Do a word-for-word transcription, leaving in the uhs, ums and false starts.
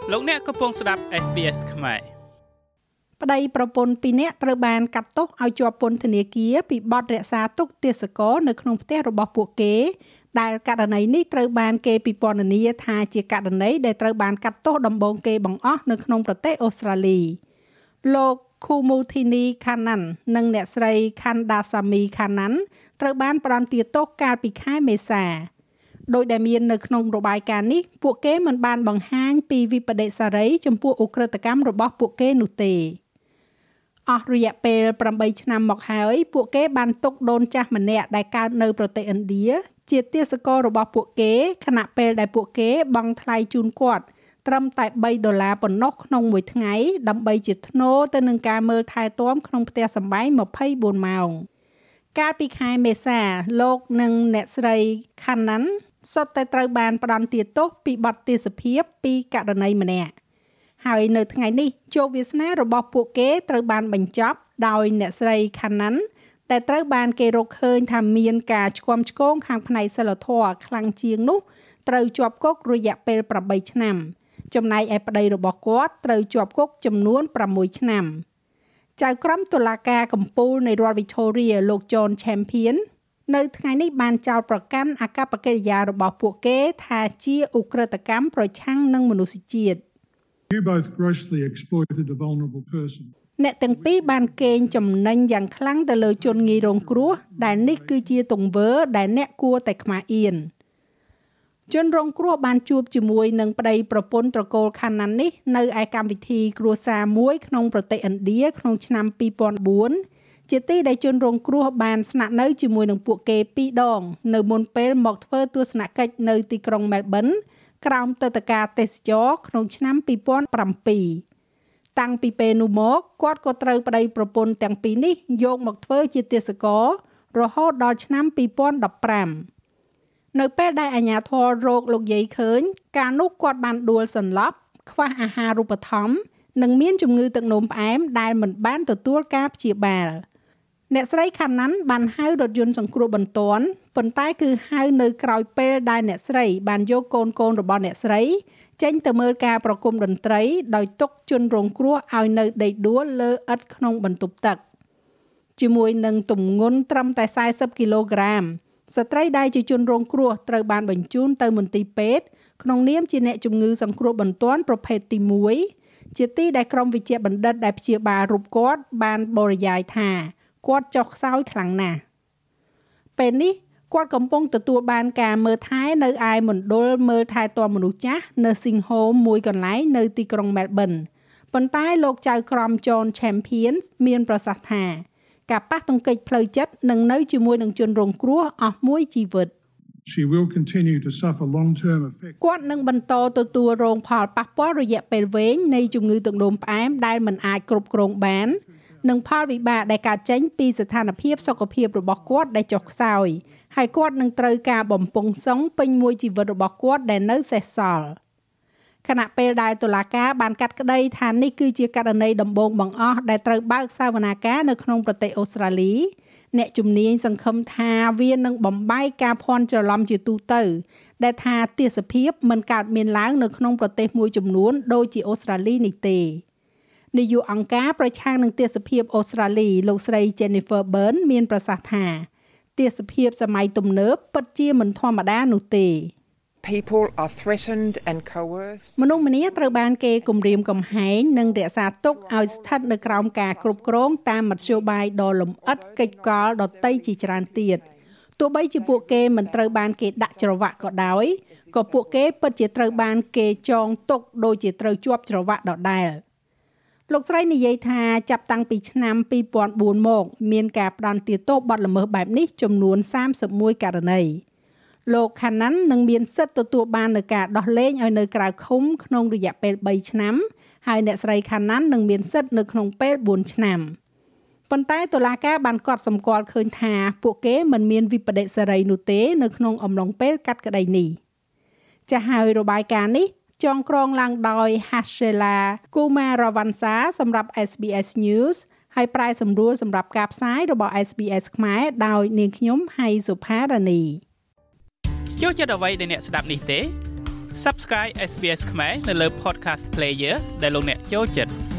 លោកអ្នកកំពុងស្ដាប់ เอส บี เอส ខ្មែរប្តីប្រពន្ធពីរនាក់ត្រូវបានកាត់ទោសឲ្យជាប់ពន្ធនាគារពីបទរក្សាទុកទេសកលនៅក្នុងផ្ទះរបស់ពួកគេដែលករណីនេះត្រូវបានគេពិពណ៌នាថាជាករណីដែលត្រូវបានកាត់ទោសដំបូងគេបង្អស់នៅក្នុងប្រទេសអូស្ត្រាលីលោក Kumutini Khannan និងអ្នកស្រី Kandasamy Khannan ត្រូវបានផ្តន្ទាទោសកាលពីខែមេសាដោយដែលមាននៅក្នុងរបាយការណ៍នេះពួកគេមិនបានបង្ហាញពីវិបដិសារីចំពោះឧក្រិដ្ឋកម្មរបស់ពួកគេនោះទេអស់រយៈពេលប្រាំបីឆ្នាំមកហើយពួកគេបានទុកដូនចាស់ម្នាក់ដែលកើតនៅប្រទេសឥណ្ឌាជាទេសកលរបស់ពួកគេខណៈពេលដែលពួកគេបង់ថ្លៃជូនគាត់ត្រឹមតែបីដុល្លារប៉ុណ្ណោះក្នុងមួយថ្ងៃដើម្បីជាថ្នូរទៅនឹងការមើលថែទាំក្នុងផ្ទះសម្បែងម្ភៃបួនម៉ោងកាលពីខែមេសាលោកនិងអ្នកស្រី Khannan សុទ្ធតែត្រូវបានផ្តន្ទាទោសពីបទទេសភាពពីករណីម្នាក់ហើយនៅថ្ងៃនេះជោគវាសនារបស់ពួកគេត្រូវបានបញ្ចប់ដោយអ្នកស្រី Khannan ដែលត្រូវបានគេរកឃើញថាមានការឆ្គាំឆ្គងខាងផ្នែកសីលធម៌ខ្លាំងជាងនោះត្រូវជាប់គុករយៈពេលប្រាំបីឆ្នាំចំណែកឯប្តីរបស់គាត់ត្រូវជាប់គុកចំនួនប្រាំមួយឆ្នាំចៅក្រមតុលាការកំពូលនៃរដ្ឋ Victoria លោក John Champion នៅថ្ងៃនេះបានចោទប្រកាន់អាកប្បកិរិយារបស់ពួកគេថាជាឧក្រិដ្ឋកម្មប្រឆាំងនឹងមនុស្សជាតិ You both grossly exploited a vulnerable person. អ្នកទាំងពីរបានកេងចំណេញយ៉ាងខ្លាំងទៅលើជនងាយរងគ្រោះដែលនេះគឺជាទង្វើដែលអ្នកគួរតែខ្មាស់អៀនជនរងគ្រោះបានជួបជាមួយនឹងប្តីប្រពន្ធត្រកូល Khannan នេះនៅឯកម្មវិធីគ្រួសារមួយក្នុងប្រទេសឥណ្ឌាក្នុងឆ្នាំពីរពាន់បួនជាទីដែលជនរងគ្រោះបានស្នាក់នៅជាមួយនឹងពួកគេពីរដងនៅមុនពេលមកធ្វើទស្សនកិច្ចនៅទីក្រុង Melbourne ក្រោមទិដ្ឋាការទេសចរក្នុងឆ្នាំពីរពាន់ប្រាំពីរតាំងពីពេលនោះមកគាត់ក៏ត្រូវប្តីប្រពន្ធទាំងពីរនេះយកមកធ្វើជាទេសកររហូតដល់ឆ្នាំពីរពាន់ដប់ប្រាំនៅពេលដែលអាជ្ញាធររកលោកយាយឃើញកាលនោះគាត់បានដួលសន្លប់ខ្វះអាហារូបត្ថម្ភនិងមានជំងឺទឹកនោមផ្អែមដែលមិនបានទទួលការព្យាបាលអ្នកស្រី Khannan បានហៅរថយន្តសង្គ្រោះបន្ទាន់ប៉ុន្តែគឺហៅនៅក្រោយពេលដែលអ្នកស្រីបានយកកូនកូនរបស់អ្នកស្រីចេញទៅមើលការប្រគំតន្ត្រីដោយទុកជនរងគ្រោះឲ្យនៅដេកដួលលើឥដ្ឋក្នុងបន្ទប់ទឹកជាមួយនឹងទម្ងន់ត្រឹមតែสี่สิบគីឡូក្រាមស្ត្រីដែលជាជនរងគ្រោះត្រូវបានបញ្ជូនទៅមន្ទីរពេទ្យក្នុងនាមជាអ្នកជំងឺសង្គ្រោះបន្ទាន់ប្រភេទទីមួយជាទីដែលក្រុមវិជ្ជបណ្ឌិតដែលព្យាបាលរូបគាត់បានបរិយាយថាគាត់ចុះខ្សោយខ្លាំងណាស់ពេលនេះគាត់កំពុងទទួលបានការមើលថែនៅឯមណ្ឌលមើលថែទាំមនុស្សចាស់ Nursing Home មួយកន្លែងនៅទីក្រុង Melbourne ប៉ុន្តែលោកចៅក្រម John Champion មានប្រសាសន៍ថាការប៉ះទង្គិចផ្លូវចិត្តនឹងនៅជាមួយនឹងជនរងគ្រោះអស់មួយជីវិត She will continue to suffer long-term effects. គាត់នឹងបន្តទទួលរងផលប៉ះពាល់រយៈពេលវែងនៃជំងឺទឹកនោមផ្អែមដែលមិនអាចគ្រប់គ្រងបាននិងផលវិបាកដែលកើតចេញពីស្ថានភាពសុខភាពរបស់គាត់ដែលចុះខ្សោយហើយគាត់នឹងត្រូវការបំពង់សុងពេញមួយជីវិតរបស់គាត់ដែលនៅសេសសល់ខណៈពេលដែលតុលាការបានកាត់ក្តីថានេះគឺជាករណីដំបូងបង្អស់ដែលត្រូវបើកសវនាការនៅក្នុងប្រទេសអូស្ត្រាលីអ្នកជំនាញសង្ឃឹមថាវានឹងបំបែកការភ័ន្តច្រឡំជាទូទៅដែលថាទេសភាពមិនកើតមានឡើងនៅក្នុងប្រទេសមួយចំនួនដូចជាអូស្ត្រាលីនេះទេនាយកអង្គការប្រឆាំងនឹងទេសភាពអូស្ត្រាលីលោកស្រី Jennifer Byrne មានប្រសាសន៍ថាទេសភាពសម័យទំនើបពិតជាមិនធម្មតានោះទេ People are threatened and coerced. មនុស្សម្នាត្រូវបានគេគំរាមកំហែងនិងរក្សាទុកឲ្យស្ថិតនៅក្រោមការគ្រប់គ្រងតាមមធ្យោបាយដ៏លម្អិតកិច្ចកលដទៃជាច្រើនទៀតទោះបីជាពួកគេមិនត្រូវបានគេដាក់ច្រវាក់ក៏ដោយក៏ពួកគេពិតជាត្រូវបានគេចងទុកដូចជាត្រូវជាប់ច្រវាក់ដដែលលោកស្រីនិយាយថាចាប់តាំងពីឆ្នាំពីរពាន់បួនមកមានការផ្តន្ទាទោសបទល្មើសបែបនេះចំនួនសាមសិបមួយករណីលោក Khannan នឹងមានសិទ្ធិទទួលបាននូវការដោះលែងឲ្យនៅក្រៅឃុំក្នុងរយៈពេលបីឆ្នាំហើយអ្នកស្រី Khannan នឹងមានសិទ្ធិនៅក្នុងពេលបួនឆ្នាំប៉ុន្តែតុលាការបានកត់សម្គាល់ឃើញថាពួកគេមិនមានវិបដិសារីនោះទេនៅក្នុងអំឡុងពេលកាត់ក្តីនេះចាស់ហើយរបាយការណ៍នេះចងក្រងឡើងដោយ Hashela Kumaravansa សម្រាប់ เอส บี เอส News ហើយប្រាយសម្រួលសម្រាប់ការផ្សាយរបស់ เอส บี เอส ខ្មែរដោយនាងខ្ញុំហៃសុផារ៉ានីចូលចិត្តអ្វីដែលអ្នកស្ដាប់នេះទេ Subscribe เอส บี เอส ខ្មែរនៅលើ Podcast Player ដែលលោកអ្នកចូលចិត្ត